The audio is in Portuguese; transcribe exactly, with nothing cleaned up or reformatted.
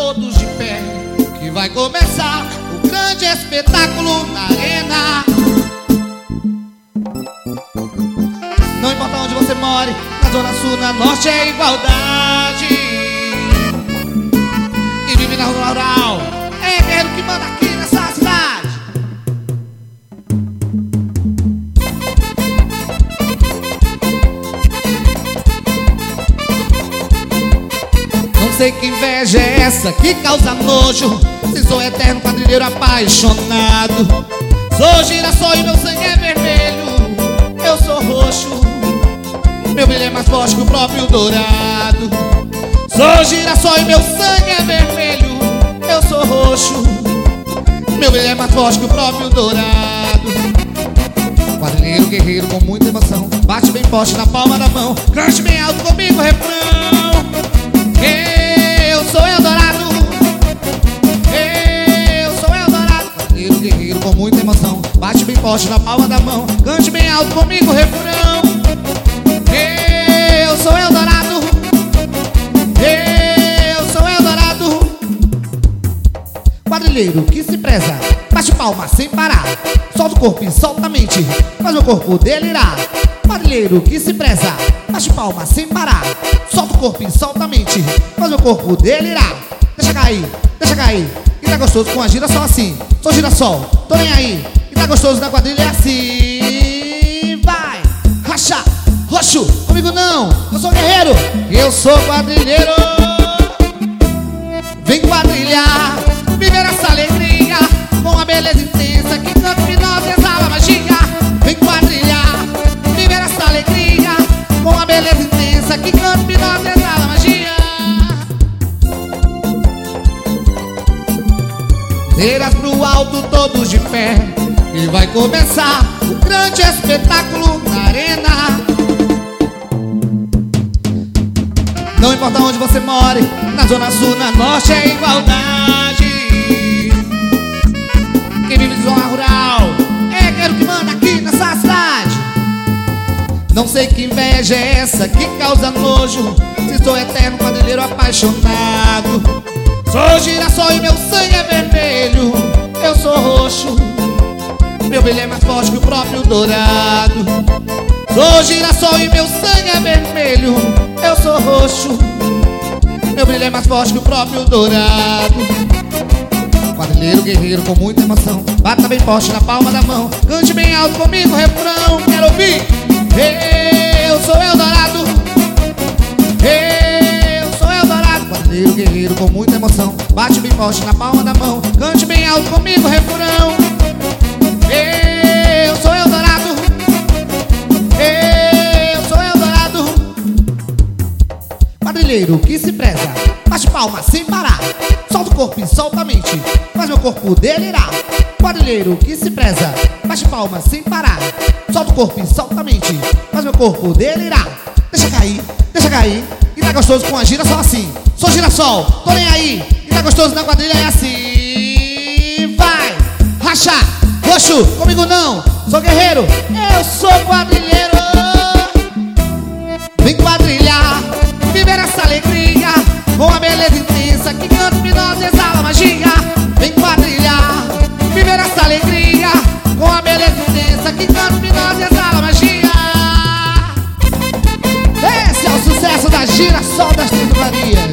todos de pé, que vai começar o grande espetáculo na arena. Não importa onde você more, na zona sul, na norte é igualdade. Quem vive na rua rural é guerreiro que manda aqui nessa cidade. Não sei que inveja é essa que causa nojo, se sou eterno quadrilheiro apaixonado. Sou girassol e meu sangue é vermelho, eu sou roxo, meu brilho é mais forte que o próprio dourado. Sou girassol e meu sangue é vermelho, eu sou roxo, meu brilho é mais forte que o próprio dourado. Quadrilheiro guerreiro com muita emoção, bate bem forte na palma da mão, cante bem alto comigo o refrão. Eu sou Eldorado, eu sou Eldorado. Quadrilheiro guerreiro com muita emoção, bate bem forte na palma da mão, cante bem alto comigo o refrão. Eu sou Eldorado, eu sou Eldorado. Quadrilheiro que se preza, bate palma sem parar, solta o corpo e solta a mente, faz o corpo delirar. Quadrilheiro que se preza, bate palma sem parar, solta o corpo e solta a mente, faz o corpo delirar. Deixa cair, deixa cair, e tá gostoso com a girassol assim. Sou girassol, tô nem aí, e tá gostoso na quadrilha é assim. Vai, racha, roxo, comigo não, eu sou guerreiro, eu sou quadrilheiro. Vem quadrilhar, viver essa alegria, com a beleza intensa que canto hipnose exala magia. Vem quadrilhar, viver essa alegria, com a beleza intensa que canto hipnose exala magia. Cadeiras pro alto, todos de pé, e vai começar o grande espetáculo na arena. Não importa onde você more, na zona sul, na norte é igualdade. Quem vive em zona rural é guerreiro que manda aqui nessa cidade. Não sei que inveja é essa que causa nojo, se sou eterno quadrilheiro apaixonado. Sou girassol e meu sangue é vermelho, eu sou roxo, meu brilho é mais forte que o próprio dourado. Sou girassol e meu sangue é vermelho, eu sou roxo, meu brilho é mais forte que o próprio dourado. Quadrilheiro guerreiro com muita emoção, bata bem forte na palma da mão, cante bem alto comigo o refrão. Quero ouvir. Eu sou Eldorado, eu sou Eldorado. Quadrilheiro guerreiro com muita emoção, bate bem forte na palma da mão, cante bem alto comigo o refrão. Eu sou Eldorado, eu sou Eldorado. Quadrilheiro que se preza, bate palma sem parar, solta o corpo e solta a mente, faz meu corpo delirar. Quadrilheiro que se preza, bate palma sem parar, solta o corpo e solta a mente, faz meu corpo delirar. Deixa cair, deixa cair, e tá gostoso com a girassol assim. Sou girassol, tô nem aí, e tá gostoso na quadrilha é assim. Vai, racha, roxo, comigo não, sou guerreiro, eu sou quadrilheiro. Vem quadrilhar, viver essa alegria, com a beleza intensa que canto hipnose exala magia. Vem quadrilhar, viver essa alegria, com a beleza intensa que canto hipnose exala magia. Esse é o sucesso da Girassol das Três Iguarias.